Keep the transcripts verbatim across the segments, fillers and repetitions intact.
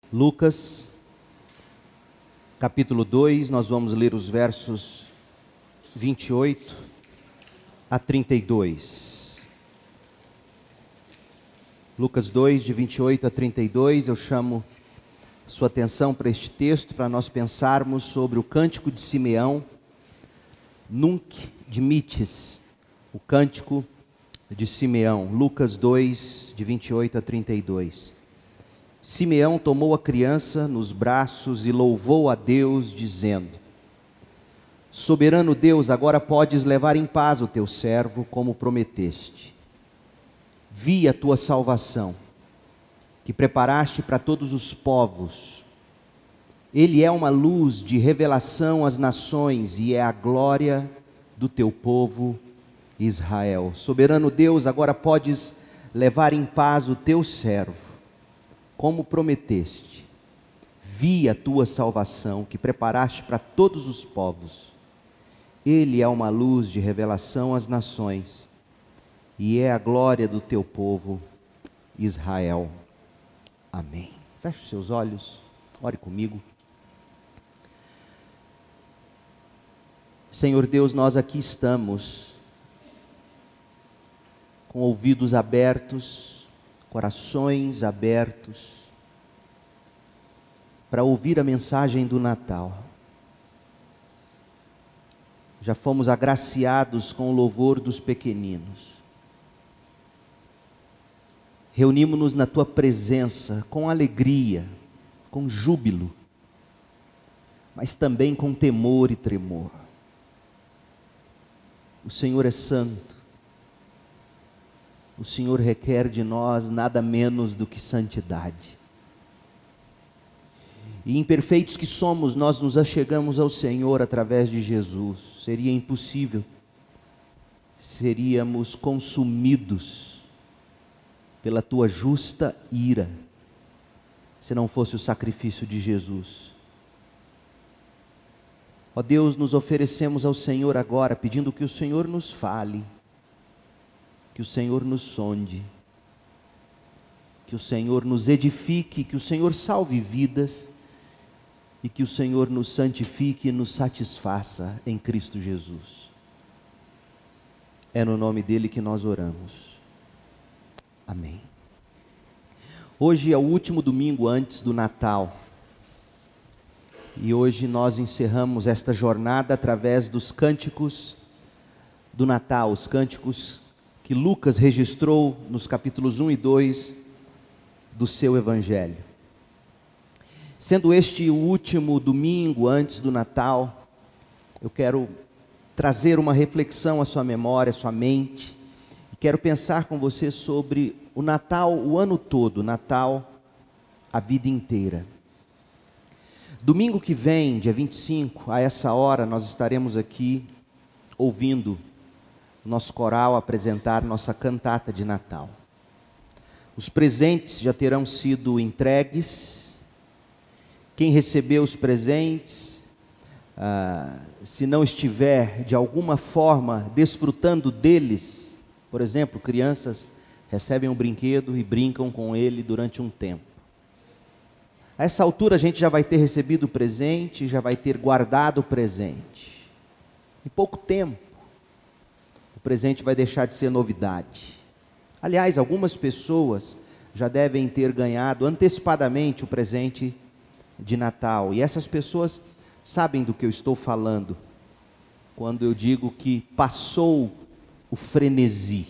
Lucas, capítulo dois, nós vamos ler os versos vinte e oito a trinta e dois. Lucas dois, de vinte e oito a trinta e dois, eu chamo sua atenção para este texto, para nós pensarmos sobre o cântico de Simeão, Nunc dimittis, o cântico de Simeão. Lucas dois, de vinte e oito a trinta e dois. Simeão tomou a criança nos braços e louvou a Deus, dizendo: Soberano Deus, agora podes levar em paz o teu servo, como prometeste. Vi a tua salvação, que preparaste para todos os povos. Ele é uma luz de revelação às nações e é a glória do teu povo Israel. Soberano Deus, agora podes levar em paz o teu servo, como prometeste. Vi a tua salvação, que preparaste para todos os povos. Ele é uma luz de revelação às nações e é a glória do teu povo Israel. Amém. Feche os seus olhos, ore comigo. Senhor Deus, nós aqui estamos com ouvidos abertos, corações abertos, para ouvir a mensagem do Natal. Já fomos agraciados com o louvor dos pequeninos. Reunimos-nos na tua presença com alegria, com júbilo, mas também com temor e tremor. O Senhor é santo. O Senhor requer de nós nada menos do que santidade. E imperfeitos que somos, nós nos achegamos ao Senhor através de Jesus. Seria impossível. Seríamos consumidos pela tua justa ira, se não fosse o sacrifício de Jesus. Ó Deus, nos oferecemos ao Senhor agora, pedindo que o Senhor nos fale, que o Senhor nos sonde, que o Senhor nos edifique, que o Senhor salve vidas e que o Senhor nos santifique e nos satisfaça em Cristo Jesus. É no nome dele que nós oramos. Amém. Hoje é o último domingo antes do Natal. E hoje nós encerramos esta jornada através dos cânticos do Natal, os cânticos que Lucas registrou nos capítulos um e dois do seu Evangelho. Sendo este o último domingo antes do Natal, eu quero trazer uma reflexão à sua memória, à sua mente, e quero pensar com você sobre o Natal o ano todo, Natal a vida inteira. Domingo que vem, dia vinte e cinco, a essa hora, nós estaremos aqui ouvindo o nosso coral apresentar nossa cantata de Natal. Os presentes já terão sido entregues. Quem recebeu os presentes, ah, se não estiver de alguma forma desfrutando deles, por exemplo, crianças recebem um brinquedo e brincam com ele durante um tempo. A essa altura a gente já vai ter recebido o presente, já vai ter guardado o presente. Em pouco tempo, o presente vai deixar de ser novidade. Aliás, algumas pessoas já devem ter ganhado antecipadamente o presente de Natal. E essas pessoas sabem do que eu estou falando, quando eu digo que passou o frenesi.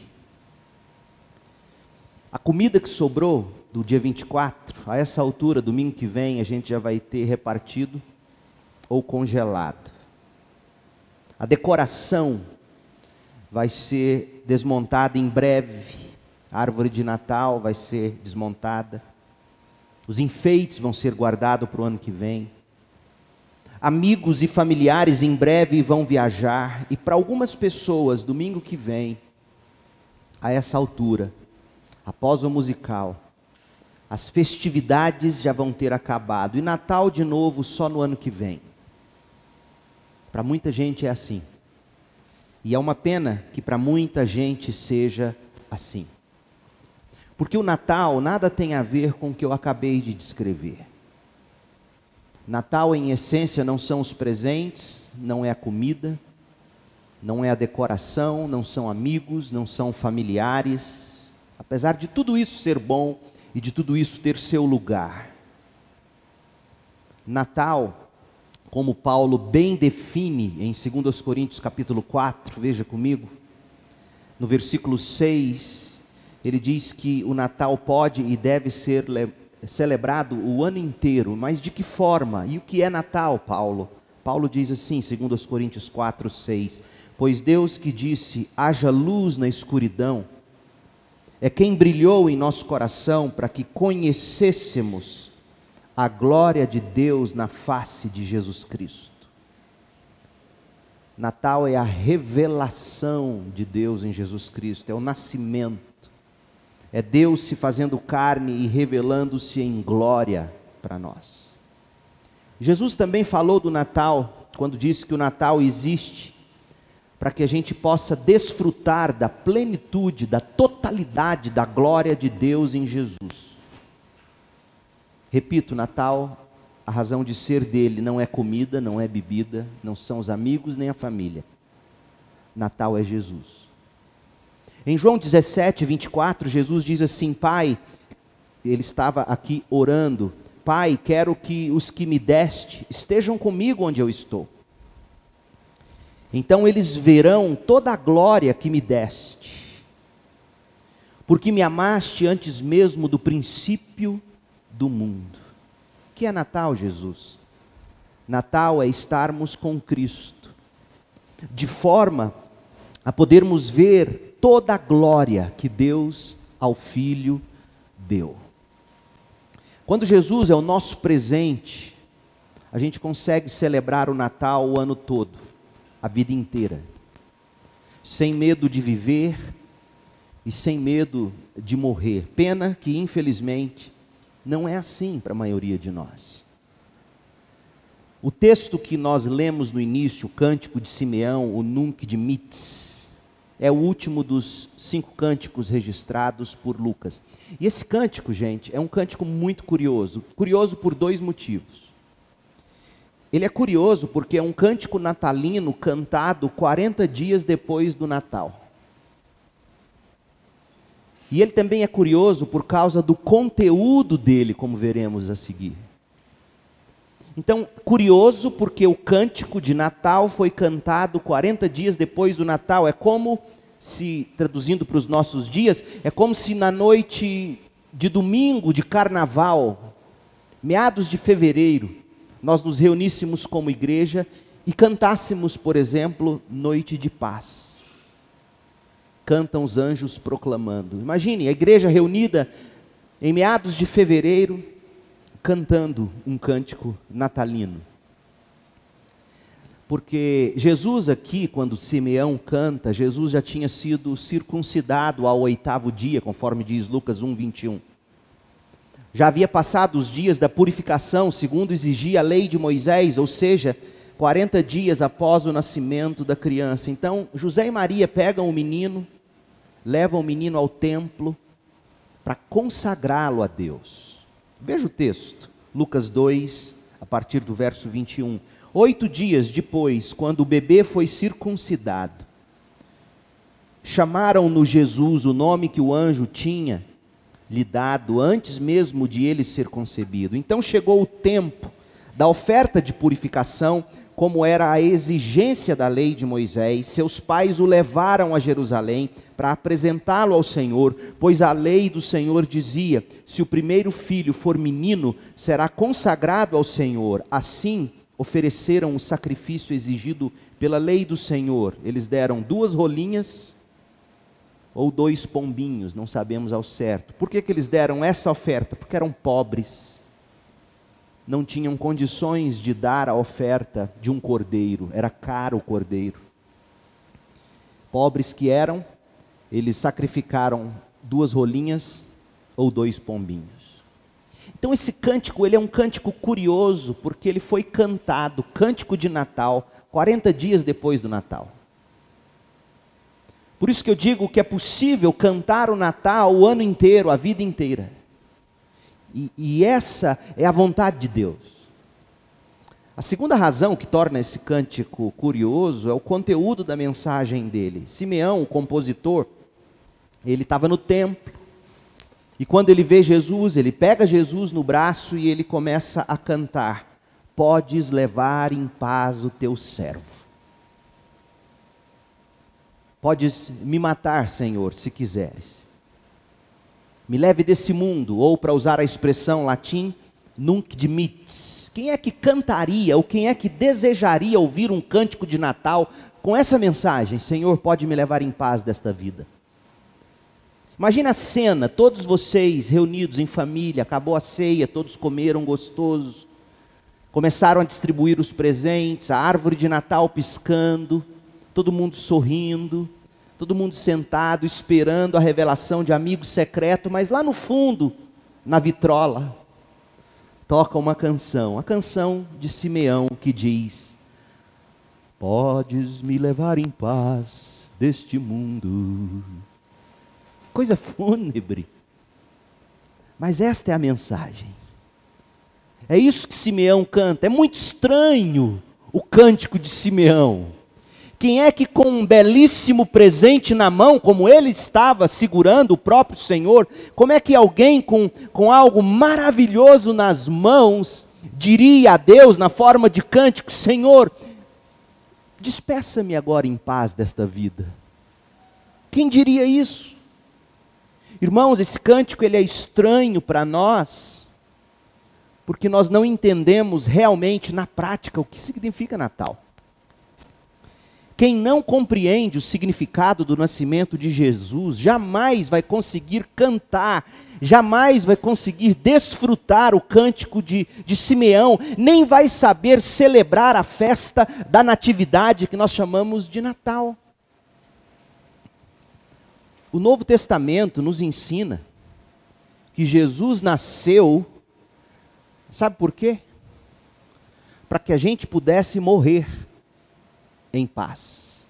A comida que sobrou do dia vinte e quatro, a essa altura, domingo que vem, a gente já vai ter repartido ou congelado. A decoração vai ser desmontada em breve. A árvore de Natal vai ser desmontada. Os enfeites vão ser guardados para o ano que vem. Amigos e familiares em breve vão viajar. E para algumas pessoas, domingo que vem, a essa altura, após o musical, as festividades já vão ter acabado. E Natal de novo só no ano que vem. Para muita gente é assim. E é uma pena que para muita gente seja assim. Porque o Natal nada tem a ver com o que eu acabei de descrever. Natal, em essência, não são os presentes, não é a comida, não é a decoração, não são amigos, não são familiares. Apesar de tudo isso ser bom e de tudo isso ter seu lugar. Natal, como Paulo bem define em dois Coríntios capítulo quatro, veja comigo, no versículo seis, ele diz que o Natal pode e deve ser celebrado o ano inteiro, mas de que forma? E o que é Natal, Paulo? Paulo diz assim, dois Coríntios quatro, seis, pois Deus que disse, haja luz na escuridão, é quem brilhou em nosso coração para que conhecêssemos a glória de Deus na face de Jesus Cristo. Natal é a revelação de Deus em Jesus Cristo, é o nascimento. É Deus se fazendo carne e revelando-se em glória para nós. Jesus também falou do Natal, quando disse que o Natal existe para que a gente possa desfrutar da plenitude, da totalidade da glória de Deus em Jesus. Repito, Natal, a razão de ser dele não é comida, não é bebida, não são os amigos nem a família. Natal é Jesus. Em João dezessete, vinte e quatro, Jesus diz assim, Pai, ele estava aqui orando, Pai, quero que os que me deste estejam comigo onde eu estou. Então eles verão toda a glória que me deste, porque me amaste antes mesmo do princípio do mundo. O que é Natal, Jesus? Natal é estarmos com Cristo, de forma a podermos ver toda a glória que Deus ao Filho deu. Quando Jesus é o nosso presente, a gente consegue celebrar o Natal o ano todo, a vida inteira, sem medo de viver e sem medo de morrer. Pena que, infelizmente, não é assim para a maioria de nós. O texto que nós lemos no início, o Cântico de Simeão, o Nunc Dimittis, é o último dos cinco cânticos registrados por Lucas. E esse cântico, gente, é um cântico muito curioso. Curioso por dois motivos. Ele é curioso porque é um cântico natalino cantado quarenta dias depois do Natal. E ele também é curioso por causa do conteúdo dele, como veremos a seguir. Então, curioso porque o cântico de Natal foi cantado quarenta dias depois do Natal. É como se, traduzindo para os nossos dias, é como se na noite de domingo de carnaval, meados de fevereiro, nós nos reuníssemos como igreja e cantássemos, por exemplo, Noite de Paz. Cantam os anjos proclamando. Imagine, a igreja reunida em meados de fevereiro, cantando um cântico natalino. Porque Jesus aqui, quando Simeão canta, Jesus já tinha sido circuncidado ao oitavo dia, conforme diz Lucas um, vinte e um. Já havia passado os dias da purificação, segundo exigia a lei de Moisés, ou seja, quarenta dias após o nascimento da criança. Então, José e Maria pegam o menino, levam o menino ao templo para consagrá-lo a Deus. Veja o texto, Lucas dois, a partir do verso vinte e um. Oito dias depois, quando o bebê foi circuncidado, chamaram-no Jesus, o nome que o anjo tinha lhe dado antes mesmo de ele ser concebido. Então chegou o tempo da oferta de purificação, como era a exigência da lei de Moisés. Seus pais o levaram a Jerusalém para apresentá-lo ao Senhor, pois a lei do Senhor dizia, se o primeiro filho for menino, será consagrado ao Senhor. Assim, ofereceram o sacrifício exigido pela lei do Senhor. Eles deram duas rolinhas ou dois pombinhos, não sabemos ao certo. Por que que eles deram essa oferta? Porque eram pobres. Não tinham condições de dar a oferta de um cordeiro, era caro o cordeiro. Pobres que eram, eles sacrificaram duas rolinhas ou dois pombinhos. Então esse cântico, ele é um cântico curioso, porque ele foi cantado, cântico de Natal, quarenta dias depois do Natal. Por isso que eu digo que é possível cantar o Natal o ano inteiro, a vida inteira. E, e essa é a vontade de Deus. A segunda razão que torna esse cântico curioso é o conteúdo da mensagem dele. Simeão, o compositor, ele estava no templo, e quando ele vê Jesus, ele pega Jesus no braço e ele começa a cantar: podes levar em paz o teu servo. Podes me matar, Senhor, se quiseres. Me leve desse mundo, ou para usar a expressão latim, nunc dimittis. Quem é que cantaria, ou quem é que desejaria ouvir um cântico de Natal com essa mensagem: Senhor, pode me levar em paz desta vida? Imagina a cena, todos vocês reunidos em família, acabou a ceia, todos comeram gostoso, começaram a distribuir os presentes, a árvore de Natal piscando, todo mundo sorrindo, todo mundo sentado, esperando a revelação de amigo secreto, mas lá no fundo, na vitrola, toca uma canção, a canção de Simeão que diz: podes me levar em paz deste mundo. Coisa fúnebre, mas esta é a mensagem. É isso que Simeão canta. É muito estranho o cântico de Simeão. Quem é que com um belíssimo presente na mão, como ele estava segurando o próprio Senhor, como é que alguém com, com algo maravilhoso nas mãos, diria a Deus na forma de cântico: Senhor, despeça-me agora em paz desta vida? Quem diria isso? Irmãos, esse cântico ele é estranho para nós, porque nós não entendemos realmente na prática o que significa Natal. Quem não compreende o significado do nascimento de Jesus, jamais vai conseguir cantar, jamais vai conseguir desfrutar o cântico de, de Simeão, nem vai saber celebrar a festa da natividade que nós chamamos de Natal. O Novo Testamento nos ensina que Jesus nasceu, sabe por quê? Para que a gente pudesse morrer em paz.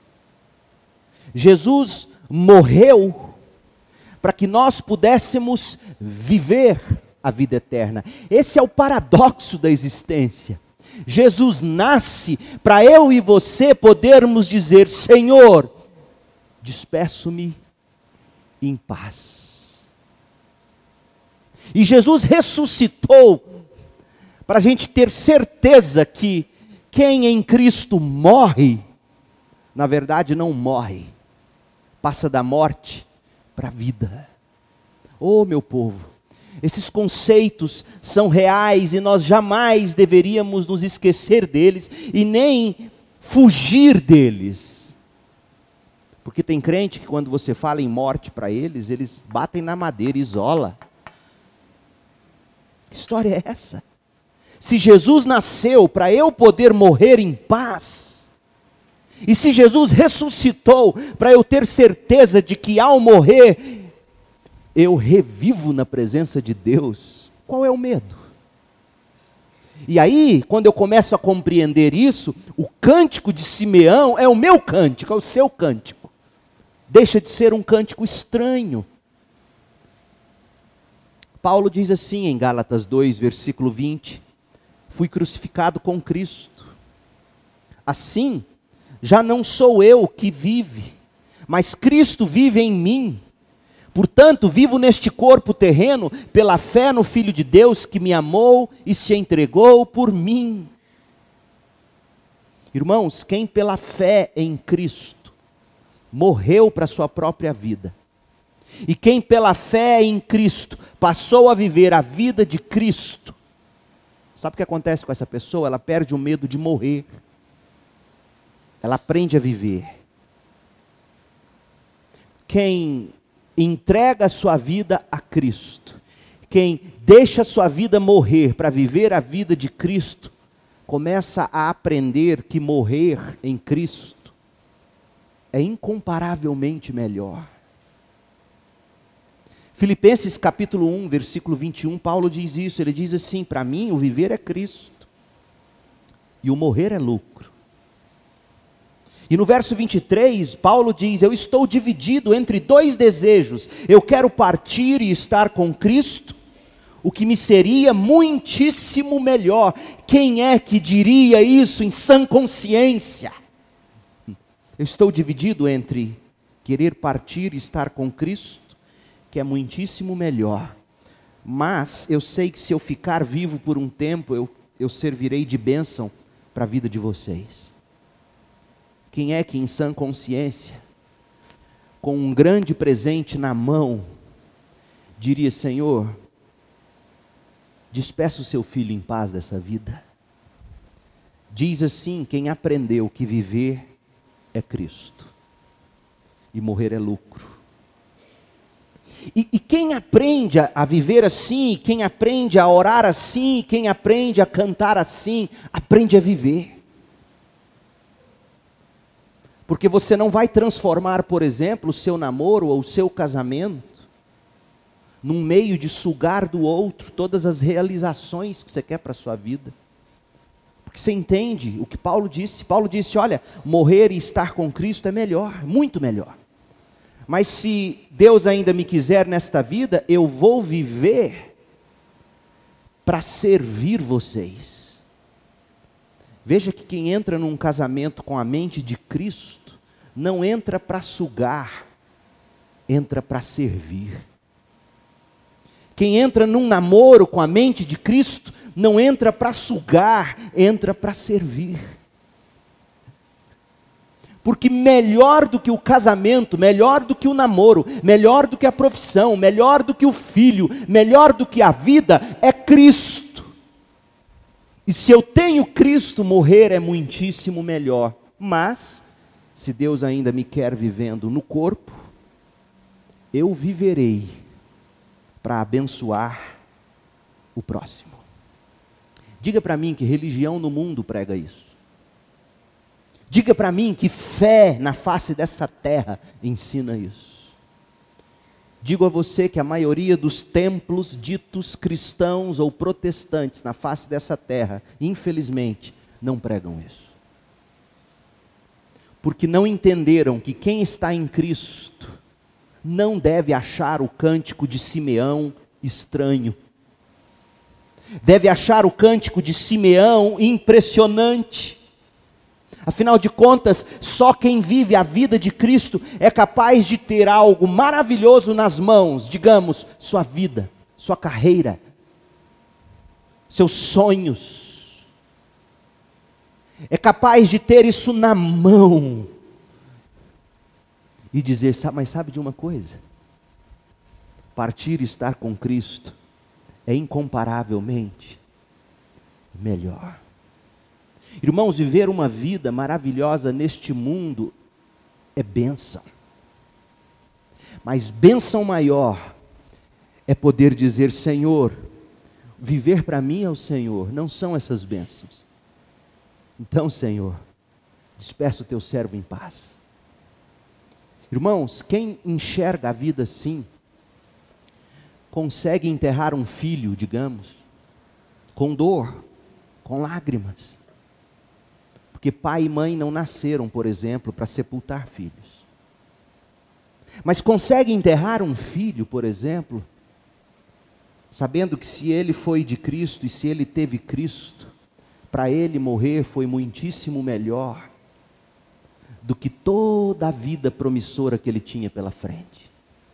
Jesus morreu para que nós pudéssemos viver a vida eterna. Esse é o paradoxo da existência. Jesus nasce para eu e você podermos dizer: Senhor, despeço-me em paz. E Jesus ressuscitou para a gente ter certeza que quem em Cristo morre, na verdade não morre, passa da morte para a vida. Oh, meu povo, esses conceitos são reais e nós jamais deveríamos nos esquecer deles e nem fugir deles. Porque tem crente que quando você fala em morte para eles, eles batem na madeira e isola. Que história é essa? Se Jesus nasceu para eu poder morrer em paz, e se Jesus ressuscitou para eu ter certeza de que ao morrer, eu revivo na presença de Deus, qual é o medo? E aí, quando eu começo a compreender isso, o cântico de Simeão é o meu cântico, é o seu cântico. Deixa de ser um cântico estranho. Paulo diz assim em Gálatas dois, versículo vinte: fui crucificado com Cristo. Assim, já não sou eu que vive, mas Cristo vive em mim. Portanto, vivo neste corpo terreno pela fé no Filho de Deus que me amou e se entregou por mim. Irmãos, quem pela fé em Cristo morreu para a sua própria vida, e quem pela fé em Cristo passou a viver a vida de Cristo, sabe o que acontece com essa pessoa? Ela perde o medo de morrer, ela aprende a viver. Quem entrega a sua vida a Cristo, quem deixa a sua vida morrer para viver a vida de Cristo, começa a aprender que morrer em Cristo é incomparavelmente melhor. Filipenses capítulo um, versículo vinte e um, Paulo diz isso, ele diz assim: para mim o viver é Cristo, e o morrer é lucro. E no verso vinte e três, Paulo diz: eu estou dividido entre dois desejos, eu quero partir e estar com Cristo, o que me seria muitíssimo melhor. Quem é que diria isso em sã consciência? Eu estou dividido entre querer partir e estar com Cristo, que é muitíssimo melhor, mas eu sei que se eu ficar vivo por um tempo, eu, eu servirei de bênção para a vida de vocês. Quem é que em sã consciência, com um grande presente na mão, diria: Senhor, despeça o seu filho em paz dessa vida? Diz assim quem aprendeu que viver é Cristo e morrer é lucro. E, e quem aprende a, a viver assim, quem aprende a orar assim, quem aprende a cantar assim, aprende a viver. Porque você não vai transformar, por exemplo, o seu namoro ou o seu casamento num meio de sugar do outro todas as realizações que você quer para a sua vida. Porque você entende o que Paulo disse. Paulo disse: olha, morrer e estar com Cristo é melhor, muito melhor. Mas se Deus ainda me quiser nesta vida, eu vou viver para servir vocês. Veja que quem entra num casamento com a mente de Cristo, não entra para sugar, entra para servir. Quem entra num namoro com a mente de Cristo, não entra para sugar, entra para servir. Porque melhor do que o casamento, melhor do que o namoro, melhor do que a profissão, melhor do que o filho, melhor do que a vida, é Cristo. E se eu tenho Cristo, morrer é muitíssimo melhor. Mas, se Deus ainda me quer vivendo no corpo, eu viverei para abençoar o próximo. Diga para mim que religião no mundo prega isso. Diga para mim que fé na face dessa terra ensina isso. Digo a você que a maioria dos templos ditos cristãos ou protestantes na face dessa terra, infelizmente, não pregam isso. Porque não entenderam que quem está em Cristo não deve achar o cântico de Simeão estranho. Deve achar o cântico de Simeão impressionante. Afinal de contas, só quem vive a vida de Cristo é capaz de ter algo maravilhoso nas mãos, digamos, sua vida, sua carreira, seus sonhos. É capaz de ter isso na mão e dizer: mas sabe de uma coisa? Partir e estar com Cristo é incomparavelmente melhor. Irmãos, viver uma vida maravilhosa neste mundo é bênção. Mas bênção maior é poder dizer: Senhor, viver para mim é o Senhor, não são essas bênçãos. Então, Senhor, despeça o teu servo em paz. Irmãos, quem enxerga a vida assim, consegue enterrar um filho, digamos, com dor, com lágrimas. Porque pai e mãe não nasceram, por exemplo, para sepultar filhos. Mas consegue enterrar um filho, por exemplo, sabendo que se ele foi de Cristo e se ele teve Cristo, para ele morrer foi muitíssimo melhor do que toda a vida promissora que ele tinha pela frente.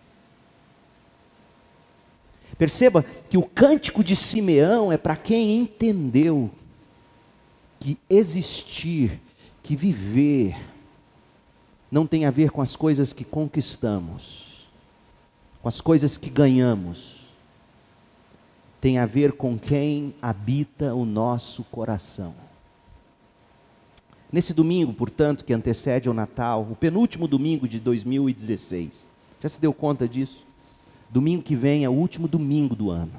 Perceba que o cântico de Simeão é para quem entendeu que existir, que viver, não tem a ver com as coisas que conquistamos, com as coisas que ganhamos, tem a ver com quem habita o nosso coração. Nesse domingo, portanto, que antecede ao Natal, o penúltimo domingo de dois mil e dezesseis, já se deu conta disso? Domingo que vem é o último domingo do ano.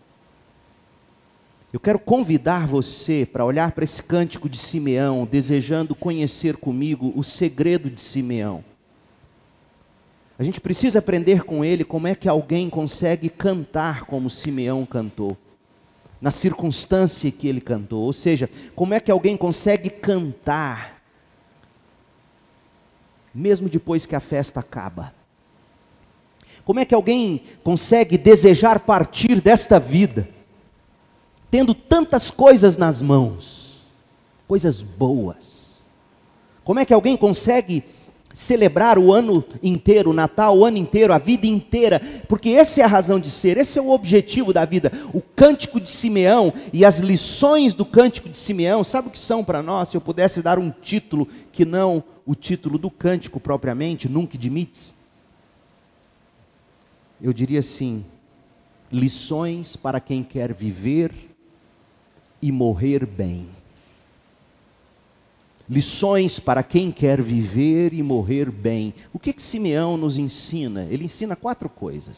Eu quero convidar você para olhar para esse cântico de Simeão, desejando conhecer comigo o segredo de Simeão. A gente precisa aprender com ele como é que alguém consegue cantar como Simeão cantou, na circunstância que ele cantou. Ou seja, como é que alguém consegue cantar, mesmo depois que a festa acaba. Como é que alguém consegue desejar partir desta vida, tendo tantas coisas nas mãos, coisas boas? Como é que alguém consegue celebrar o ano inteiro, o Natal, o ano inteiro, a vida inteira? Porque essa é a razão de ser, esse é o objetivo da vida. O Cântico de Simeão e as lições do Cântico de Simeão, sabe o que são para nós? Se eu pudesse dar um título que não o título do Cântico propriamente, Nunc Dimittis, eu diria assim: lições para quem quer viver e morrer bem. Lições para quem quer viver e morrer bem. O que que Simeão nos ensina? Ele ensina quatro coisas.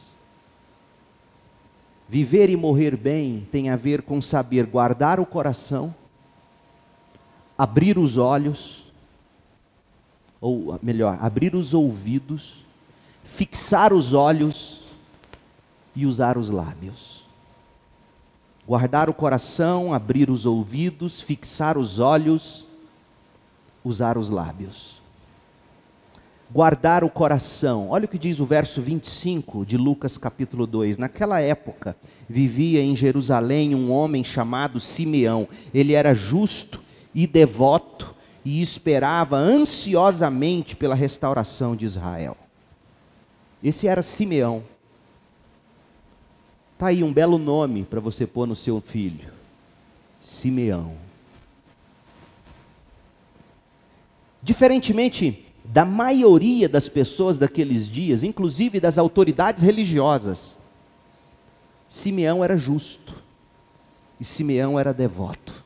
Viver e morrer bem tem a ver com saber guardar o coração, abrir os olhos, ou melhor, abrir os ouvidos, fixar os olhos e usar os lábios. Guardar o coração, abrir os ouvidos, fixar os olhos, usar os lábios. Guardar o coração. Olha o que diz o verso vinte e cinco de Lucas capítulo dois. Naquela época, vivia em Jerusalém um homem chamado Simeão. Ele era justo e devoto e esperava ansiosamente pela restauração de Israel. Esse era Simeão. Está aí um belo nome para você pôr no seu filho: Simeão. Diferentemente da maioria das pessoas daqueles dias, inclusive das autoridades religiosas, Simeão era justo e Simeão era devoto.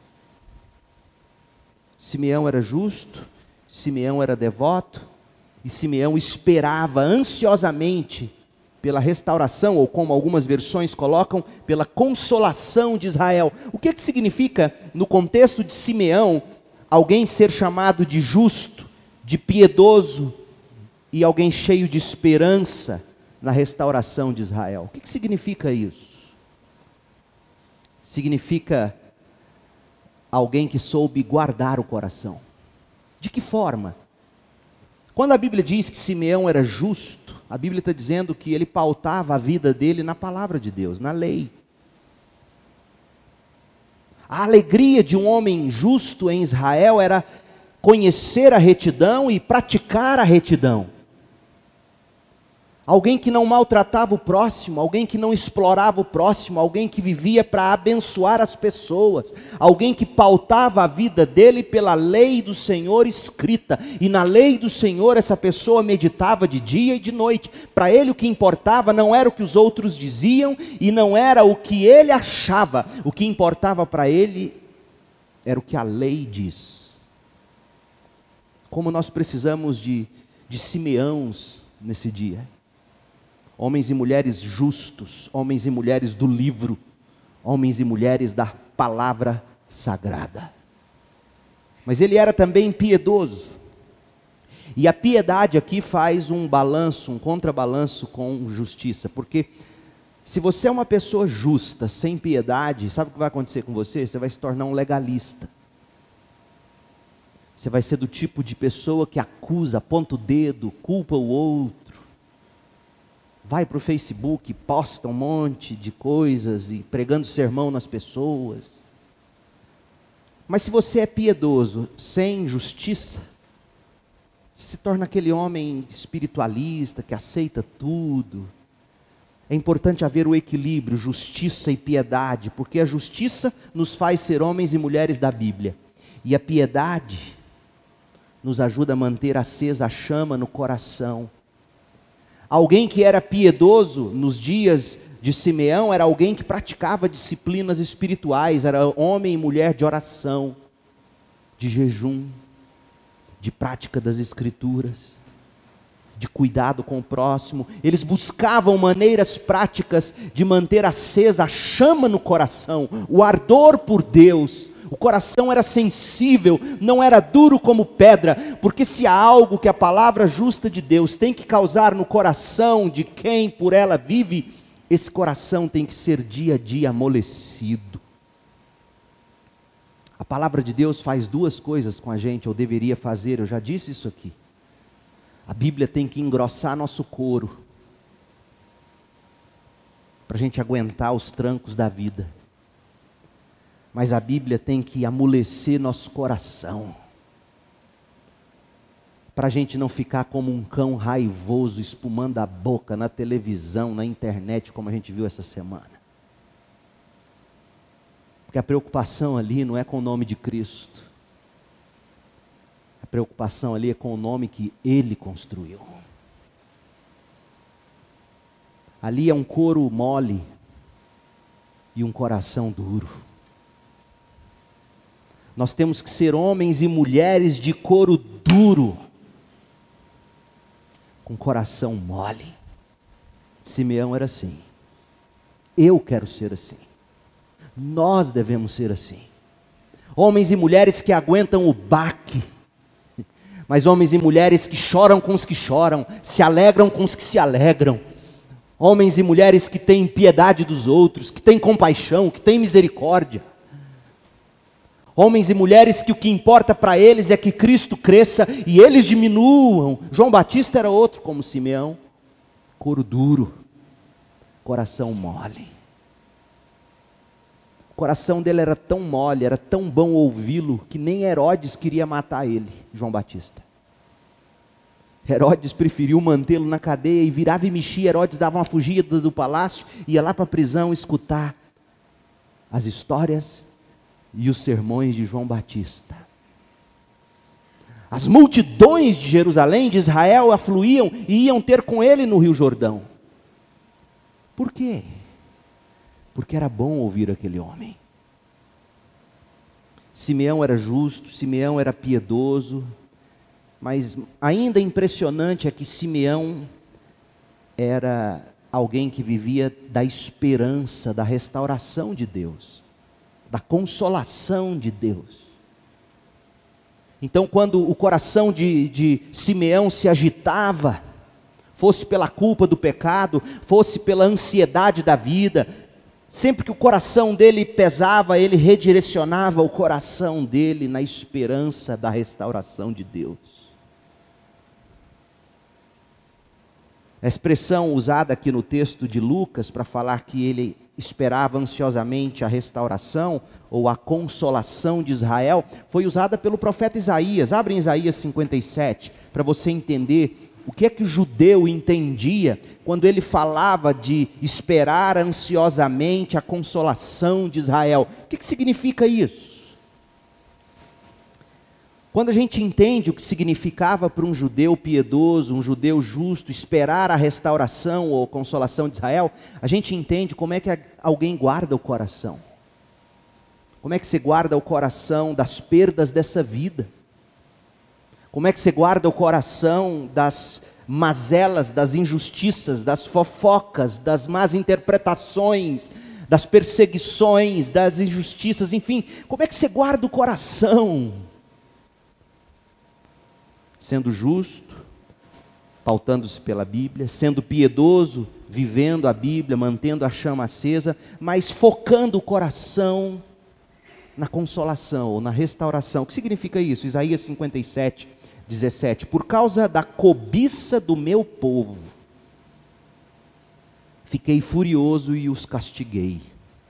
Simeão era justo, Simeão era devoto e Simeão esperava ansiosamente pela restauração, ou como algumas versões colocam, pela consolação de Israel. O que que significa, no contexto de Simeão, alguém ser chamado de justo, de piedoso e alguém cheio de esperança na restauração de Israel? O que que significa isso? Significa alguém que soube guardar o coração. De que forma? Quando a Bíblia diz que Simeão era justo, a Bíblia está dizendo que ele pautava a vida dele na palavra de Deus, na lei. A alegria de um homem justo em Israel era conhecer a retidão e praticar a retidão. Alguém que não maltratava o próximo, alguém que não explorava o próximo, alguém que vivia para abençoar as pessoas, alguém que pautava a vida dele pela lei do Senhor escrita, e na lei do Senhor essa pessoa meditava de dia e de noite. Para ele o que importava não era o que os outros diziam, e não era o que ele achava, o que importava para ele era o que a lei diz. Como nós precisamos de, de Simeãos nesse dia. Homens e mulheres justos, homens e mulheres do livro, homens e mulheres da palavra sagrada. Mas ele era também piedoso. E a piedade aqui faz um balanço, um contrabalanço com justiça. Porque se você é uma pessoa justa, sem piedade, sabe o que vai acontecer com você? Você vai se tornar um legalista. Você vai ser do tipo de pessoa que acusa, aponta o dedo, culpa o outro. Vai para o Facebook, posta um monte de coisas e pregando sermão nas pessoas. Mas se você é piedoso, sem justiça, você se torna aquele homem espiritualista que aceita tudo. É importante haver o equilíbrio, justiça e piedade, porque a justiça nos faz ser homens e mulheres da Bíblia. E a piedade nos ajuda a manter acesa a chama no coração. Alguém que era piedoso nos dias de Simeão era alguém que praticava disciplinas espirituais, era homem e mulher de oração, de jejum, de prática das escrituras, de cuidado com o próximo. Eles buscavam maneiras práticas de manter acesa a chama no coração, o ardor por Deus. O coração era sensível, não era duro como pedra, porque se há algo que a palavra justa de Deus tem que causar no coração de quem por ela vive, esse coração tem que ser dia a dia amolecido. A palavra de Deus faz duas coisas com a gente, ou deveria fazer, eu já disse isso aqui. A Bíblia tem que engrossar nosso couro, para a gente aguentar os trancos da vida. Mas a Bíblia tem que amolecer nosso coração, para a gente não ficar como um cão raivoso, espumando a boca na televisão, na internet, como a gente viu essa semana. Porque a preocupação ali não é com o nome de Cristo. A preocupação ali é com o nome que Ele construiu. Ali é um couro mole e um coração duro. Nós temos que ser homens e mulheres de couro duro, com coração mole. Simeão era assim. Eu quero ser assim. Nós devemos ser assim. Homens e mulheres que aguentam o baque, mas homens e mulheres que choram com os que choram, se alegram com os que se alegram. Homens e mulheres que têm piedade dos outros, que têm compaixão, que têm misericórdia. Homens e mulheres que o que importa para eles é que Cristo cresça e eles diminuam. João Batista era outro como Simeão. Couro duro, coração mole. O coração dele era tão mole, era tão bom ouvi-lo, que nem Herodes queria matar ele, João Batista. Herodes preferiu mantê-lo na cadeia e virava e mexia. Herodes dava uma fugida do palácio, ia lá para a prisão escutar as histórias e os sermões de João Batista. As multidões de Jerusalém, de Israel, afluíam e iam ter com ele no Rio Jordão. Por quê? Porque era bom ouvir aquele homem. Simeão era justo, Simeão era piedoso, mas ainda impressionante é que Simeão era alguém que vivia da esperança, da restauração de Deus, da consolação de Deus. Então, quando o coração de, de Simeão se agitava, fosse pela culpa do pecado, fosse pela ansiedade da vida, sempre que o coração dele pesava, ele redirecionava o coração dele na esperança da restauração de Deus. A expressão usada aqui no texto de Lucas para falar que ele esperava ansiosamente a restauração ou a consolação de Israel, foi usada pelo profeta Isaías. Abre em Isaías cinquenta e sete, para você entender o que é que o judeu entendia quando ele falava de esperar ansiosamente a consolação de Israel. O que que significa isso? Quando a gente entende o que significava para um judeu piedoso, um judeu justo, esperar a restauração ou consolação de Israel, a gente entende como é que alguém guarda o coração. Como é que você guarda o coração das perdas dessa vida? Como é que você guarda o coração das mazelas, das injustiças, das fofocas, das más interpretações, das perseguições, das injustiças, enfim, como é que você guarda o coração? Sendo justo, pautando-se pela Bíblia, sendo piedoso, vivendo a Bíblia, mantendo a chama acesa, mas focando o coração na consolação ou na restauração. O que significa isso? Isaías cinquenta e sete, dezessete. Por causa da cobiça do meu povo, fiquei furioso e os castiguei.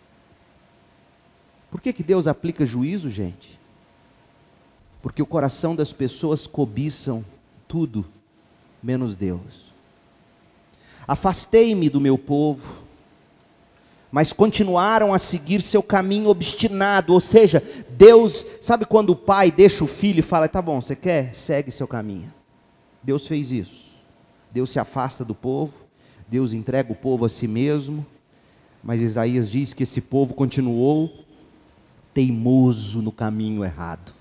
Por que que Deus aplica juízo, gente? Porque o coração das pessoas cobiçam tudo, menos Deus. Afastei-me do meu povo, mas continuaram a seguir seu caminho obstinado. Ou seja, Deus, sabe quando o pai deixa o filho e fala, tá bom, você quer? Segue seu caminho. Deus fez isso. Deus se afasta do povo, Deus entrega o povo a si mesmo, mas Isaías diz que esse povo continuou teimoso no caminho errado.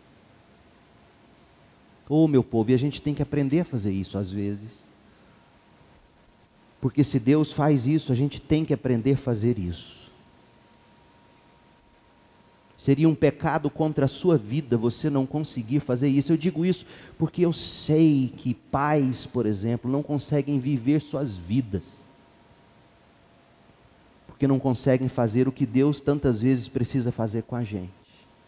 Oh, meu povo, e a gente tem que aprender a fazer isso às vezes. Porque se Deus faz isso, a gente tem que aprender a fazer isso. Seria um pecado contra a sua vida você não conseguir fazer isso. Eu digo isso porque eu sei que pais, por exemplo, não conseguem viver suas vidas. Porque não conseguem fazer o que Deus tantas vezes precisa fazer com a gente.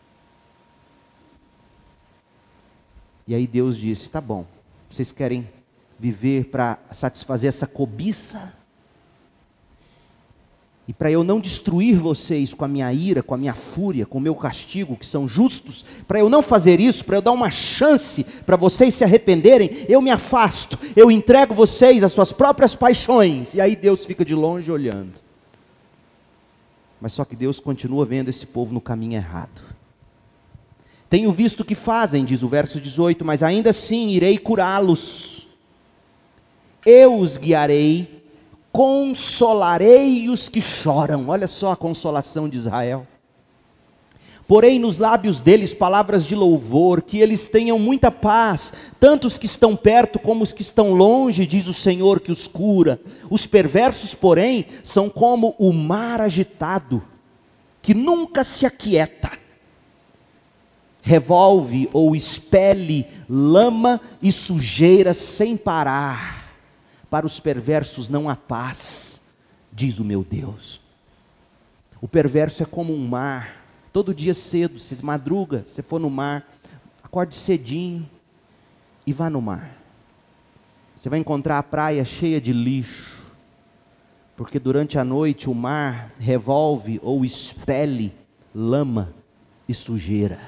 E aí Deus disse, tá bom, vocês querem viver para satisfazer essa cobiça? E para eu não destruir vocês com a minha ira, com a minha fúria, com o meu castigo, que são justos, para eu não fazer isso, para eu dar uma chance para vocês se arrependerem, eu me afasto, eu entrego vocês às suas próprias paixões. E aí Deus fica de longe olhando. Mas só que Deus continua vendo esse povo no caminho errado. Tenho visto o que fazem, diz o verso dezoito, mas ainda assim irei curá-los. Eu os guiarei, consolarei os que choram. Olha só a consolação de Israel. Porém nos lábios deles palavras de louvor, que eles tenham muita paz, tanto os que estão perto como os que estão longe, diz o Senhor que os cura. Os perversos, porém, são como o mar agitado, que nunca se aquieta. Revolve ou expele lama e sujeira sem parar. Para os perversos não há paz, diz o meu Deus. O perverso é como um mar. Todo dia cedo, se madruga, se for no mar, acorde cedinho e vá no mar. Você vai encontrar a praia cheia de lixo, porque durante a noite o mar revolve ou expele lama e sujeira.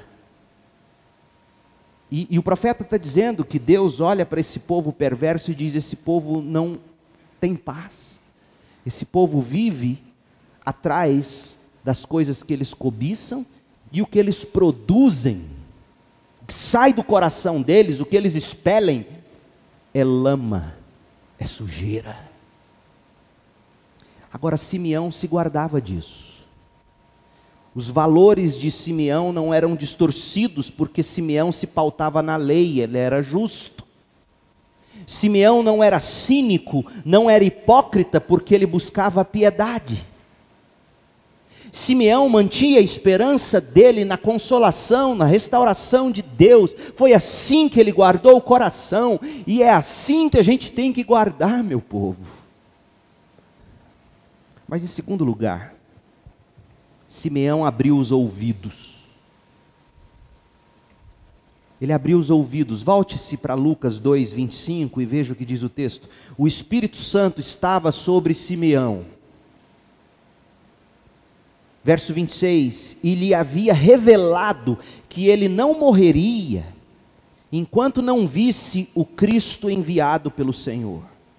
E, e o profeta está dizendo que Deus olha para esse povo perverso e diz: esse povo não tem paz, esse povo vive atrás das coisas que eles cobiçam, e o que eles produzem, o que sai do coração deles, o que eles expelem, é lama, é sujeira. Agora Simeão se guardava disso. Os valores de Simeão não eram distorcidos, porque Simeão se pautava na lei, ele era justo. Simeão não era cínico, não era hipócrita, porque ele buscava a piedade. Simeão mantinha a esperança dele na consolação, na restauração de Deus. Foi assim que ele guardou o coração, e é assim que a gente tem que guardar, meu povo. Mas em segundo lugar, Simeão abriu os ouvidos. Ele abriu os ouvidos. Volte-se para Lucas dois, vinte e cinco e veja o que diz o texto. O Espírito Santo estava sobre Simeão. Verso vinte e seis. E lhe havia revelado que ele não morreria, enquanto não visse o Cristo enviado pelo Senhor.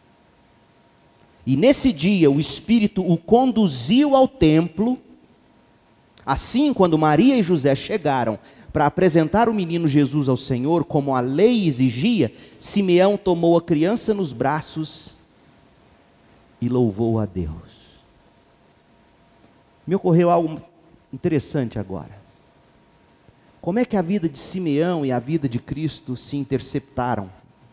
E nesse dia o Espírito o conduziu ao templo. Assim, quando Maria e José chegaram para apresentar o menino Jesus ao Senhor, como a lei exigia, Simeão tomou a criança nos braços e louvou a Deus. Me ocorreu algo interessante agora. Como é que a vida de Simeão e a vida de Cristo se interceptaram?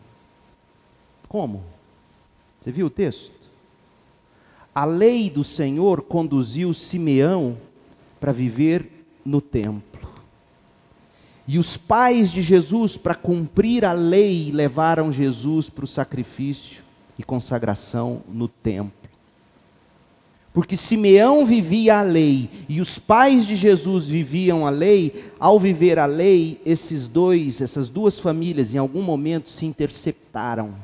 Como? Você viu o texto? A lei do Senhor conduziu Simeão para viver no templo. E os pais de Jesus, para cumprir a lei, levaram Jesus para o sacrifício e consagração no templo. Porque Simeão vivia a lei e os pais de Jesus viviam a lei. Ao viver a lei, esses dois, essas duas famílias, em algum momento se interceptaram.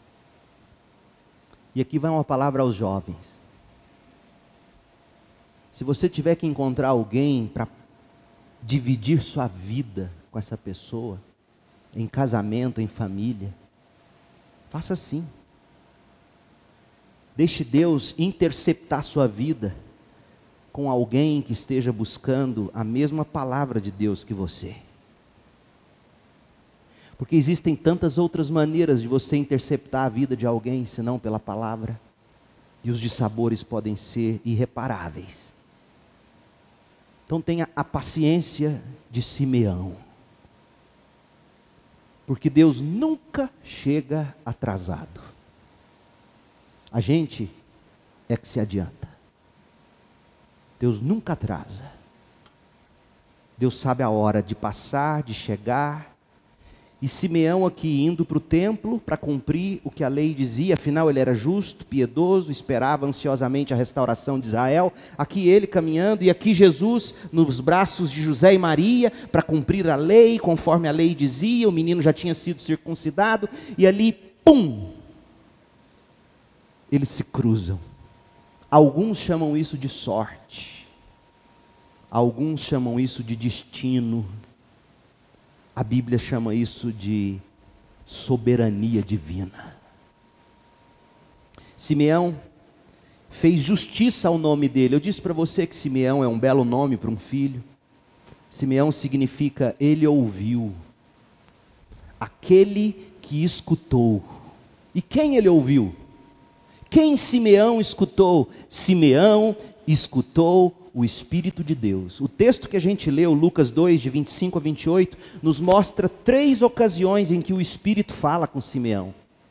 E aqui vai uma palavra aos jovens. Se você tiver que encontrar alguém para dividir sua vida com essa pessoa, em casamento, em família, faça assim. Deixe Deus interceptar sua vida com alguém que esteja buscando a mesma palavra de Deus que você. Porque existem tantas outras maneiras de você interceptar a vida de alguém, senão pela palavra. E os dissabores podem ser irreparáveis. Então tenha a paciência de Simeão. Porque Deus nunca chega atrasado. A gente é que se adianta. Deus nunca atrasa. Deus sabe a hora de passar, de chegar. E Simeão aqui indo para o templo para cumprir o que a lei dizia, afinal ele era justo, piedoso, esperava ansiosamente a restauração de Israel. Aqui ele caminhando e aqui Jesus nos braços de José e Maria para cumprir a lei, conforme a lei dizia. O menino já tinha sido circuncidado e ali, pum, eles se cruzam. Alguns chamam isso de sorte, alguns chamam isso de destino, a Bíblia chama isso de soberania divina. Simeão fez justiça ao nome dele. Eu disse para você que Simeão é um belo nome para um filho. Simeão significa ele ouviu, aquele que escutou. E quem ele ouviu? Quem Simeão escutou? Simeão escutou o Espírito de Deus. O texto que a gente leu, Lucas dois, de vinte e cinco a vinte e oito, nos mostra três ocasiões em que o Espírito fala com Simeão.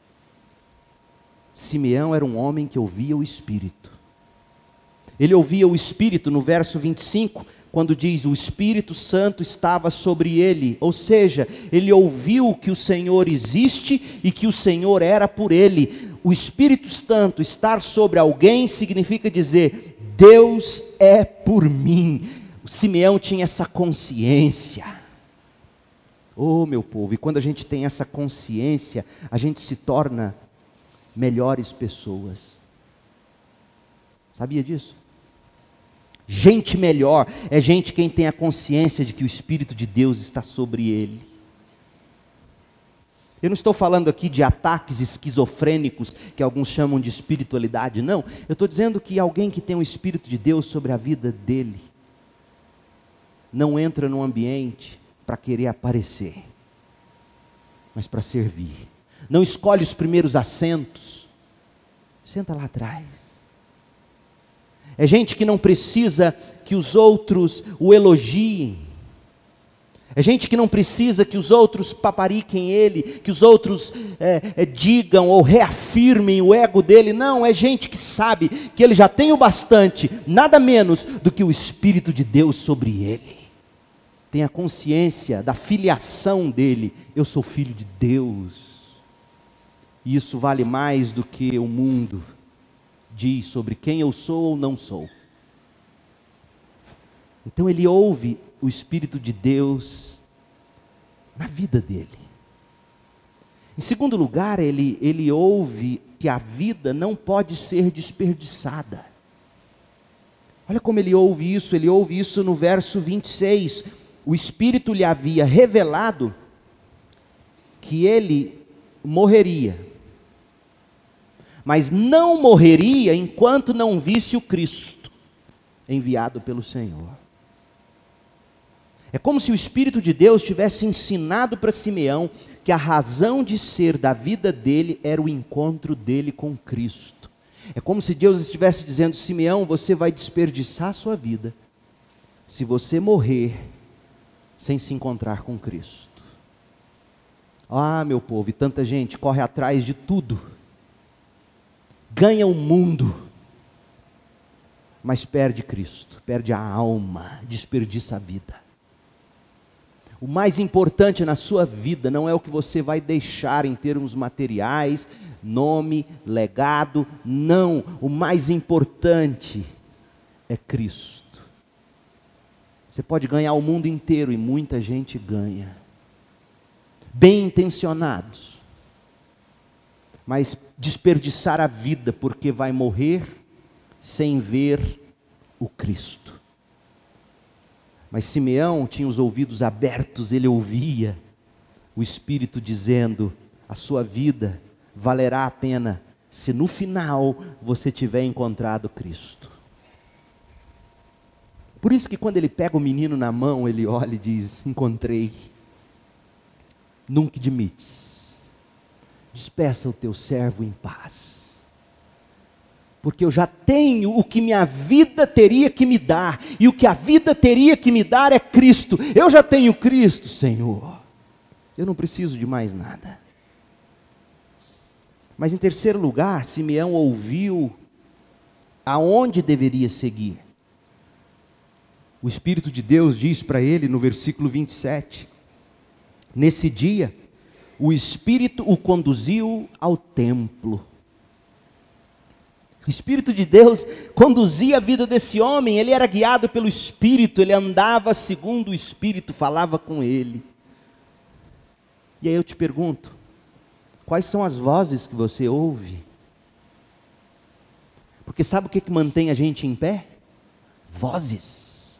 Simeão era um homem que ouvia o Espírito. Ele ouvia o Espírito no verso vinte e cinco, quando diz, o Espírito Santo estava sobre ele. Ou seja, ele ouviu que o Senhor existe e que o Senhor era por ele. O Espírito Santo estar sobre alguém significa dizer, Deus é por mim. O Simeão tinha essa consciência. Oh, meu povo, e quando a gente tem essa consciência, a gente se torna melhores pessoas. Sabia disso? Gente melhor é gente quem tem a consciência de que o Espírito de Deus está sobre ele. Eu não estou falando aqui de ataques esquizofrênicos, que alguns chamam de espiritualidade, não. Eu estou dizendo que alguém que tem o Espírito de Deus sobre a vida dele, não entra num ambiente para querer aparecer, mas para servir. Não escolhe os primeiros assentos, senta lá atrás. É gente que não precisa que os outros o elogiem. É gente que não precisa que os outros papariquem ele, que os outros é, é, digam ou reafirmem o ego dele. Não, é gente que sabe que ele já tem o bastante, nada menos do que o Espírito de Deus sobre ele. Tem a consciência da filiação dele. Eu sou filho de Deus. E isso vale mais do que o mundo diz sobre quem eu sou ou não sou. Então ele ouve o Espírito de Deus na vida dele. Em segundo lugar, ele, ele ouve que a vida não pode ser desperdiçada. Olha como ele ouve isso, ele ouve isso no verso vinte e seis. O Espírito lhe havia revelado que ele morreria, mas não morreria enquanto não visse o Cristo enviado pelo Senhor. É como se o Espírito de Deus tivesse ensinado para Simeão que a razão de ser da vida dele era o encontro dele com Cristo. É como se Deus estivesse dizendo, Simeão, você vai desperdiçar a sua vida se você morrer sem se encontrar com Cristo. Ah, meu povo, e tanta gente corre atrás de tudo, ganha o mundo, mas perde Cristo, perde a alma, desperdiça a vida. O mais importante na sua vida não é o que você vai deixar em termos materiais, nome, legado, não. O mais importante é Cristo. Você pode ganhar o mundo inteiro e muita gente ganha. Bem intencionados, mas desperdiçar a vida porque vai morrer sem ver o Cristo. Mas Simeão tinha os ouvidos abertos, ele ouvia o Espírito dizendo, a sua vida valerá a pena se no final você tiver encontrado Cristo. Por isso que quando ele pega o menino na mão, ele olha e diz, encontrei, nunca admites, despeça o teu servo em paz. Porque eu já tenho o que minha vida teria que me dar, e o que a vida teria que me dar é Cristo. Eu já tenho Cristo, Senhor. Eu não preciso de mais nada. Mas em terceiro lugar, Simeão ouviu aonde deveria seguir. O Espírito de Deus diz para ele no versículo vinte e sete, nesse dia, o Espírito o conduziu ao templo. O Espírito de Deus conduzia a vida desse homem, ele era guiado pelo Espírito, ele andava segundo o Espírito, falava com ele. E aí eu te pergunto, quais são as vozes que você ouve? Porque sabe o que, que mantém a gente em pé? Vozes.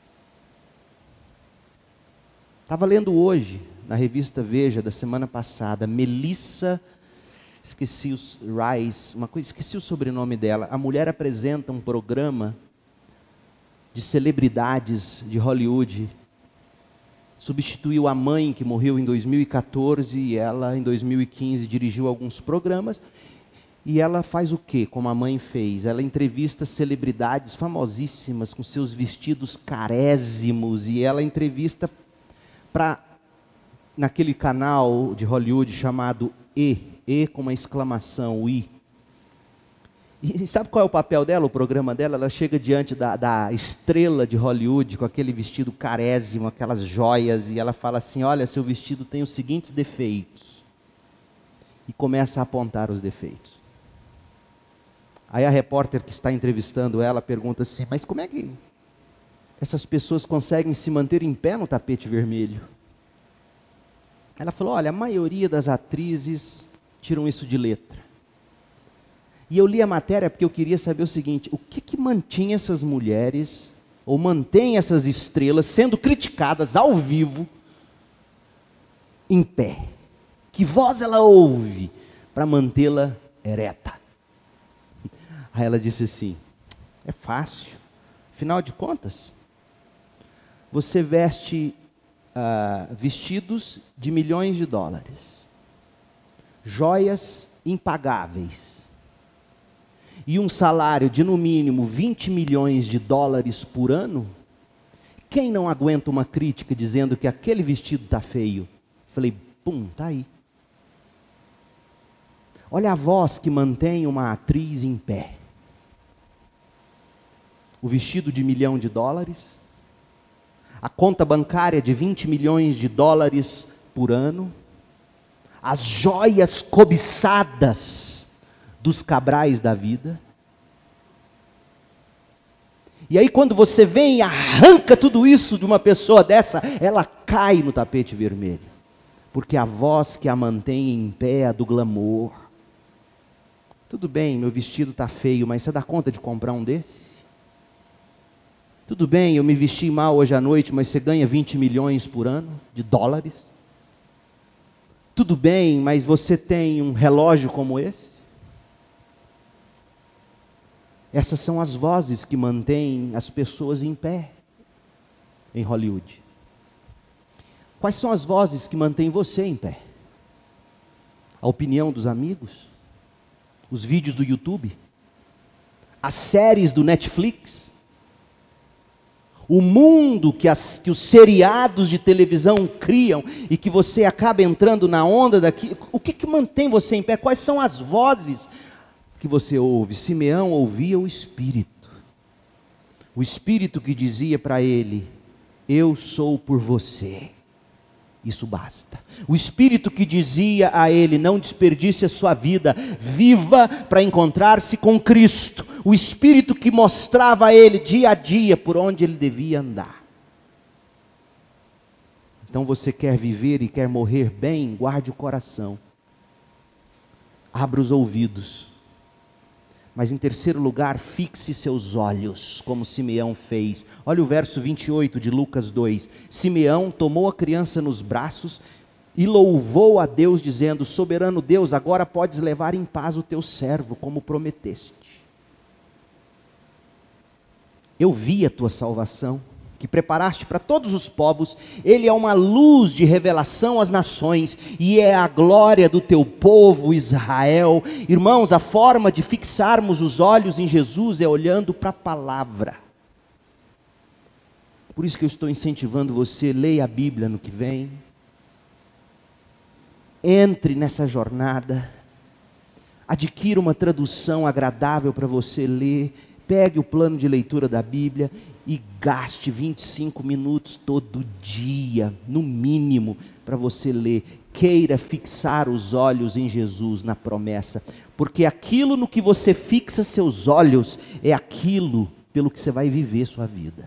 Estava lendo hoje, na revista Veja, da semana passada, Melissa, esqueci os Rice, uma coisa, esqueci o sobrenome dela. A mulher apresenta um programa de celebridades de Hollywood. Substituiu a mãe que morreu em dois mil e quatorze e ela em dois mil e quinze dirigiu alguns programas. E ela faz o quê, como a mãe fez? Ela entrevista celebridades famosíssimas com seus vestidos carésimos e ela entrevista para naquele canal de Hollywood chamado E, E com uma exclamação, o I. E sabe qual é o papel dela, o programa dela? Ela chega diante da, da estrela de Hollywood com aquele vestido carésimo, aquelas joias, e ela fala assim, olha, seu vestido tem os seguintes defeitos. E começa a apontar os defeitos. Aí a repórter que está entrevistando ela pergunta assim, mas como é que essas pessoas conseguem se manter em pé no tapete vermelho? Ela falou, olha, a maioria das atrizes tiram isso de letra. E eu li a matéria porque eu queria saber o seguinte, o que que mantinha essas mulheres, ou mantém essas estrelas, sendo criticadas ao vivo, em pé? Que voz ela ouve para mantê-la ereta? Aí ela disse assim, é fácil, afinal de contas, você veste uh, vestidos de milhões de dólares, joias impagáveis, e um salário de no mínimo vinte milhões de dólares por ano, quem não aguenta uma crítica dizendo que aquele vestido está feio? Falei, pum, está aí. Olha a voz que mantém uma atriz em pé. O vestido de milhão de dólares, a conta bancária de vinte milhões de dólares por ano, as joias cobiçadas dos Cabrais da vida. E aí quando você vem e arranca tudo isso de uma pessoa dessa, ela cai no tapete vermelho. Porque a voz que a mantém em pé é a do glamour. Tudo bem, meu vestido está feio, mas você dá conta de comprar um desse? Tudo bem, eu me vesti mal hoje à noite, mas você ganha vinte milhões por ano de dólares? Tudo bem, mas você tem um relógio como esse? Essas são as vozes que mantêm as pessoas em pé em Hollywood. Quais são as vozes que mantêm você em pé? A opinião dos amigos? Os vídeos do YouTube? As séries do Netflix? O mundo que, as, que os seriados de televisão criam e que você acaba entrando na onda daqui? O que, que mantém você em pé? Quais são as vozes que você ouve? Simeão ouvia o Espírito. O Espírito que dizia para ele, eu sou por você. Isso basta. O Espírito que dizia a ele, não desperdice a sua vida, viva para encontrar-se com Cristo. O Espírito que mostrava a ele dia a dia por onde ele devia andar. Então você quer viver e quer morrer bem? Guarde o coração. Abra os ouvidos. Mas em terceiro lugar, fixe seus olhos, como Simeão fez. Olha o verso vinte e oito de Lucas dois. Simeão tomou a criança nos braços e louvou a Deus, dizendo, soberano Deus, agora podes levar em paz o teu servo, como prometeste. Eu vi a tua salvação, que preparaste para todos os povos. Ele é uma luz de revelação às nações, e é a glória do teu povo Israel. Irmãos, a forma de fixarmos os olhos em Jesus é olhando para a palavra. Por isso que eu estou incentivando você, leia a Bíblia no que vem. Entre nessa jornada. Adquira uma tradução agradável para você ler. Pegue o plano de leitura da Bíblia e gaste vinte e cinco minutos todo dia, no mínimo, para você ler. Queira fixar os olhos em Jesus, na promessa, porque aquilo no que você fixa seus olhos é aquilo pelo que você vai viver sua vida.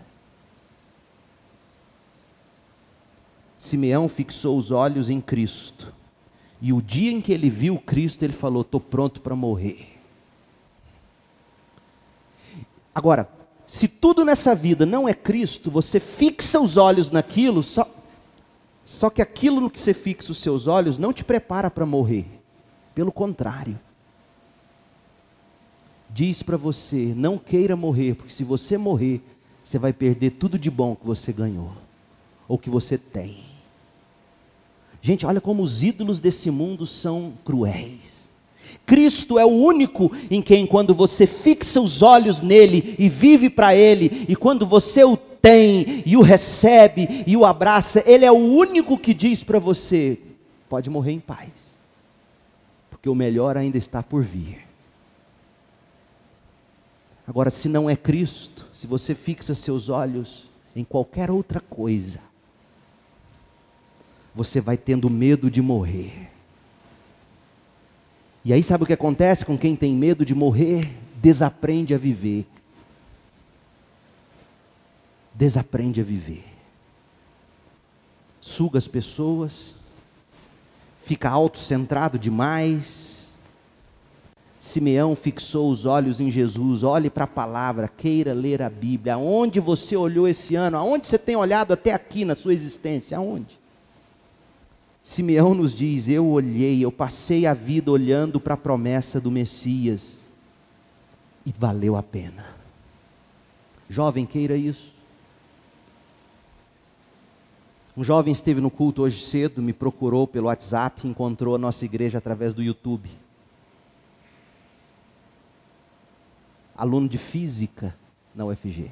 Simeão fixou os olhos em Cristo, e o dia em que ele viu Cristo, ele falou, estou pronto para morrer. Agora, se tudo nessa vida não é Cristo, você fixa os olhos naquilo, só, só que aquilo no que você fixa os seus olhos não te prepara para morrer. Pelo contrário. Diz para você, não queira morrer, porque se você morrer, você vai perder tudo de bom que você ganhou, ou que você tem. Gente, olha como os ídolos desse mundo são cruéis. Cristo é o único em quem, quando você fixa os olhos nele e vive para ele, e quando você o tem e o recebe e o abraça, ele é o único que diz para você, pode morrer em paz, porque o melhor ainda está por vir. Agora, se não é Cristo, se você fixa seus olhos em qualquer outra coisa, você vai tendo medo de morrer. E aí sabe o que acontece com quem tem medo de morrer? Desaprende a viver. Desaprende a viver. Suga as pessoas, fica autocentrado demais. Simeão fixou os olhos em Jesus. Olhe para a palavra, queira ler a Bíblia. Aonde você olhou esse ano? Aonde você tem olhado até aqui na sua existência? Aonde? Simeão nos diz, eu olhei, eu passei a vida olhando para a promessa do Messias, e valeu a pena. Jovem, queira isso. Um jovem esteve no culto hoje cedo, me procurou pelo WhatsApp, encontrou a nossa igreja através do YouTube. Aluno de física na U F G.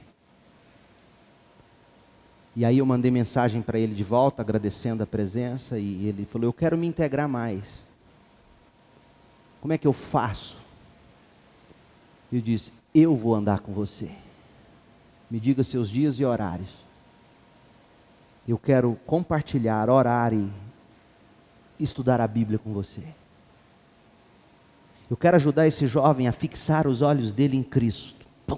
E aí eu mandei mensagem para ele de volta, agradecendo a presença, e ele falou, eu quero me integrar mais. Como é que eu faço? Eu disse, eu vou andar com você. Me diga seus dias e horários. Eu quero compartilhar, orar e estudar a Bíblia com você. Eu quero ajudar esse jovem a fixar os olhos dele em Cristo. Pum.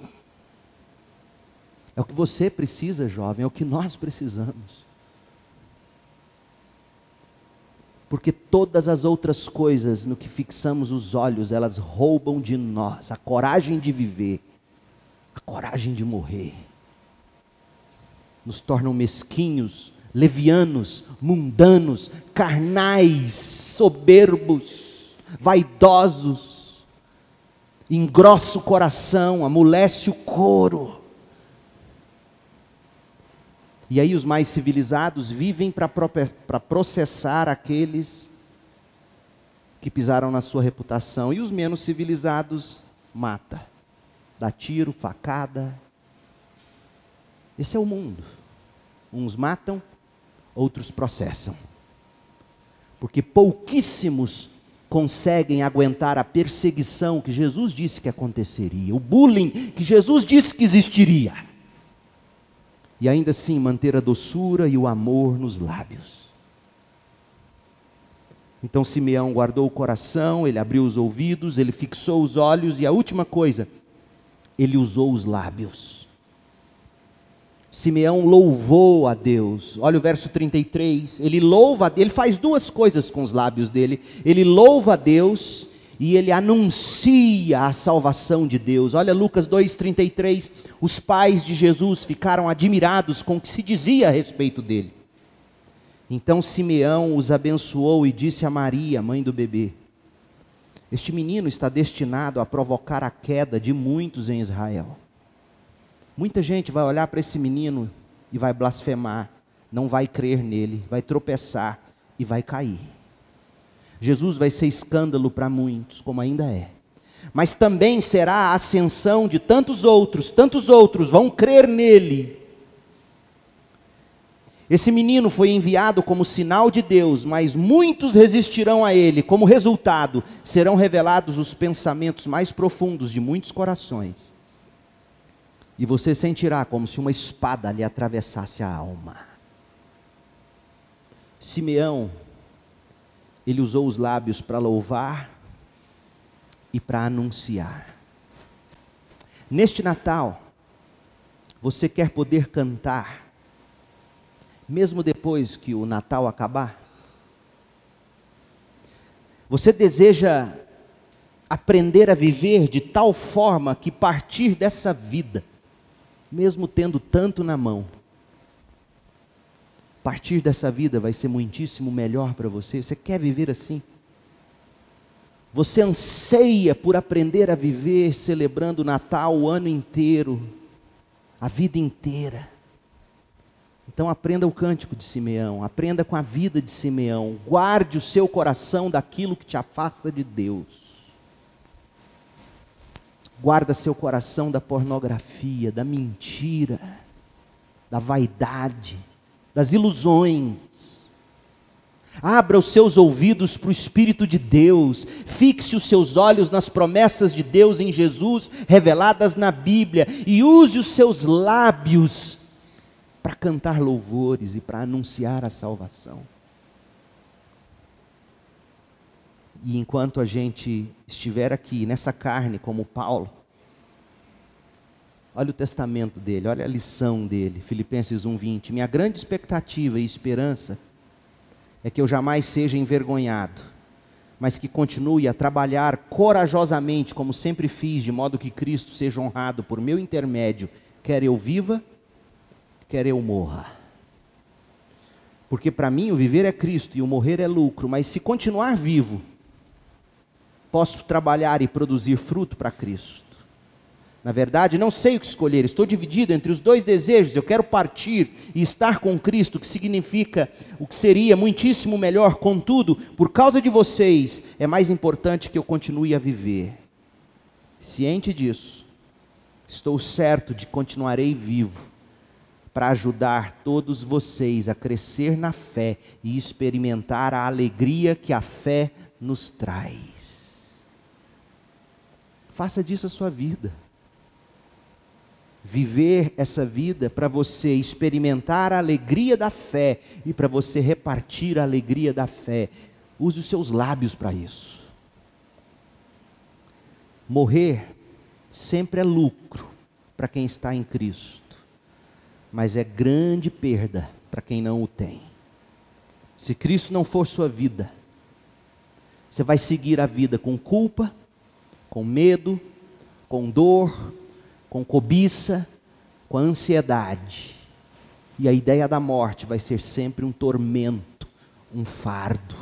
É o que você precisa, jovem, é o que nós precisamos. Porque todas as outras coisas no que fixamos os olhos, elas roubam de nós a coragem de viver, a coragem de morrer. Nos tornam mesquinhos, levianos, mundanos, carnais, soberbos, vaidosos, engrossa o coração, amolece o couro. E aí os mais civilizados vivem para processar aqueles que pisaram na sua reputação. E os menos civilizados mata, dá tiro, facada. Esse é o mundo. Uns matam, outros processam. Porque pouquíssimos conseguem aguentar a perseguição que Jesus disse que aconteceria, o bullying que Jesus disse que existiria. E ainda assim manter a doçura e o amor nos lábios. Então Simeão guardou o coração, ele abriu os ouvidos, ele fixou os olhos e a última coisa, ele usou os lábios. Simeão louvou a Deus. Olha o verso trinta e três, ele louva, ele faz duas coisas com os lábios dele. Ele louva a Deus e ele anuncia a salvação de Deus. Olha Lucas dois, trinta e três, os pais de Jesus ficaram admirados com o que se dizia a respeito dele. Então Simeão os abençoou e disse a Maria, mãe do bebê, este menino está destinado a provocar a queda de muitos em Israel. Muita gente vai olhar para esse menino e vai blasfemar, não vai crer nele, vai tropeçar e vai cair. Jesus vai ser escândalo para muitos, como ainda é. Mas também será a ascensão de tantos outros, tantos outros vão crer nele. Esse menino foi enviado como sinal de Deus, mas muitos resistirão a ele. Como resultado, serão revelados os pensamentos mais profundos de muitos corações. E você sentirá como se uma espada lhe atravessasse a alma. Simeão, ele usou os lábios para louvar e para anunciar. Neste Natal, você quer poder cantar, mesmo depois que o Natal acabar? Você deseja aprender a viver de tal forma que partir dessa vida, mesmo tendo tanto na mão, partir dessa vida vai ser muitíssimo melhor para você. Você quer viver assim? Você anseia por aprender a viver celebrando o Natal o ano inteiro, a vida inteira. Então aprenda o cântico de Simeão, aprenda com a vida de Simeão, guarde o seu coração daquilo que te afasta de Deus. Guarda seu coração da pornografia, da mentira, da vaidade, das ilusões. Abra os seus ouvidos para o Espírito de Deus, fixe os seus olhos nas promessas de Deus em Jesus, reveladas na Bíblia, e use os seus lábios para cantar louvores e para anunciar a salvação. E enquanto a gente estiver aqui, nessa carne, como Paulo, olha o testamento dele, olha a lição dele, Filipenses um, vinte. Minha grande expectativa e esperança é que eu jamais seja envergonhado, mas que continue a trabalhar corajosamente, como sempre fiz, de modo que Cristo seja honrado por meu intermédio, quer eu viva, quer eu morra. Porque para mim o viver é Cristo e o morrer é lucro, mas se continuar vivo, posso trabalhar e produzir fruto para Cristo. Na verdade, não sei o que escolher, estou dividido entre os dois desejos. Eu quero partir e estar com Cristo, que significa o que seria muitíssimo melhor. Contudo, por causa de vocês, é mais importante que eu continue a viver. Ciente disso, estou certo de que continuarei vivo para ajudar todos vocês a crescer na fé e experimentar a alegria que a fé nos traz. Faça disso a sua vida. Viver essa vida para você experimentar a alegria da fé e para você repartir a alegria da fé. Use os seus lábios para isso. Morrer sempre é lucro para quem está em Cristo, mas é grande perda para quem não o tem. Se Cristo não for sua vida, você vai seguir a vida com culpa, com medo, com dor, com cobiça, com ansiedade. E a ideia da morte vai ser sempre um tormento, um fardo.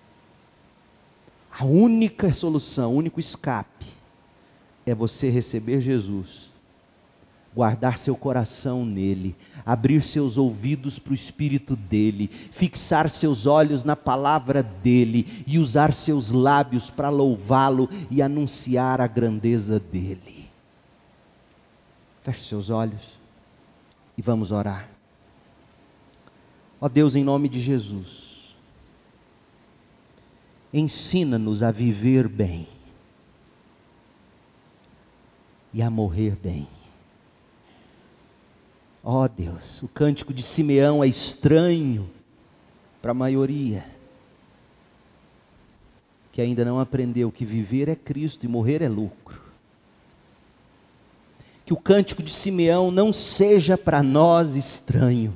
A única solução, o único escape, é você receber Jesus, guardar seu coração nele, abrir seus ouvidos para o Espírito dele, fixar seus olhos na palavra dele e usar seus lábios para louvá-lo e anunciar a grandeza dele. Feche seus olhos e vamos orar. Ó Deus, em nome de Jesus, ensina-nos a viver bem e a morrer bem. Ó Deus, o cântico de Simeão é estranho para a maioria, que ainda não aprendeu que viver é Cristo e morrer é lucro. Que o cântico de Simeão não seja para nós estranho,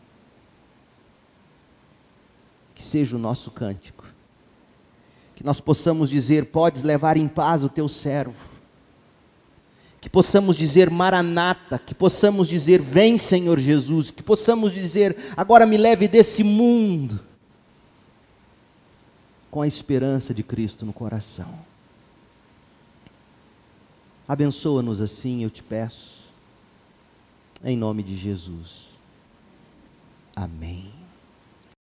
que seja o nosso cântico, que nós possamos dizer: podes levar em paz o teu servo, que possamos dizer Maranata, que possamos dizer vem Senhor Jesus, que possamos dizer agora me leve desse mundo, com a esperança de Cristo no coração. Abençoa-nos assim, eu te peço, em nome de Jesus. Amém.